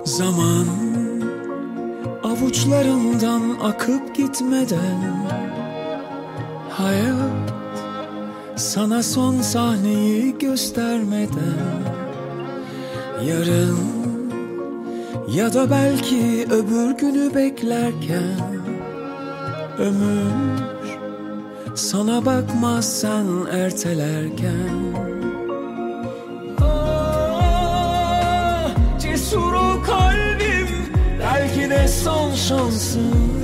Zaman avuçlarından akıp gitmeden, hayat sana son sahneyi göstermeden, yarın ya da belki öbür günü beklerken, ömür sana bakmaz sen ertelerken. Cesur ol kalbim, belki de son şansın.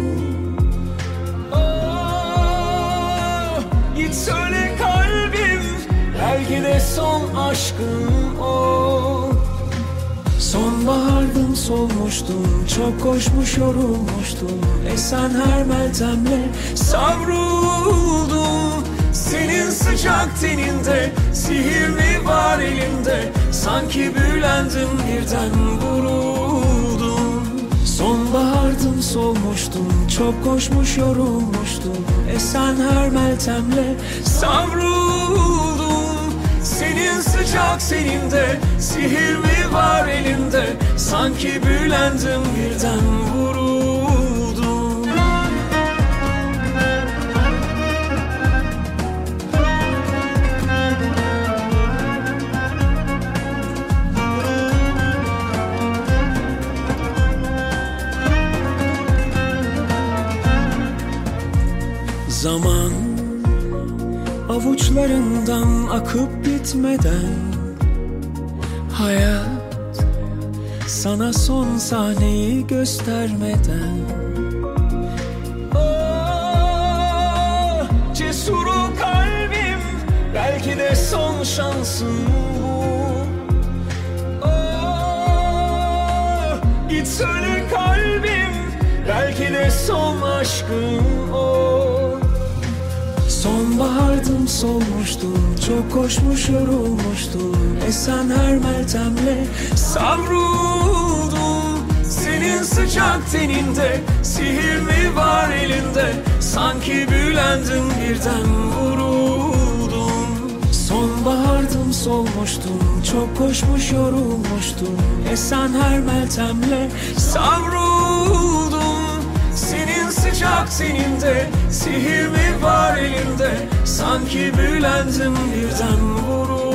Git söyle kalbim, belki de son aşkın o. Sonbahardım, solmuştum, çok koşmuş yorulmuştum, esen her meltemle savruldum. Senin sıcak teninde sihir mi var elimde, sanki büyülendim birden vuruldum. Sonbahardım, solmuştum, çok koşmuş yorulmuştum, esen her meltemle savruldum. Senin sıcak seninde sihir mi var elimde, sanki büyülendim birden vuruldum. Zaman avuçlarından akıp gitmeden, hayat sana son sahneyi göstermeden. Cesur ol kalbim, belki de son şansın bu. Git söyle kalbim, belki de son aşkın o. Sonbahardım, solmuştum, çok koşmuş yorulmuştum, esen her meltemle savruldum. Senin sıcak teninde sihir mi var elinde, sanki büyülendim birden vuruldum. Sonbahardım, solmuştum, çok koşmuş yorulmuştum, esen her meltemle savruldum. Senin sıcak teninde sihir mi var elimde, sanki büyülendim birden vuruldum.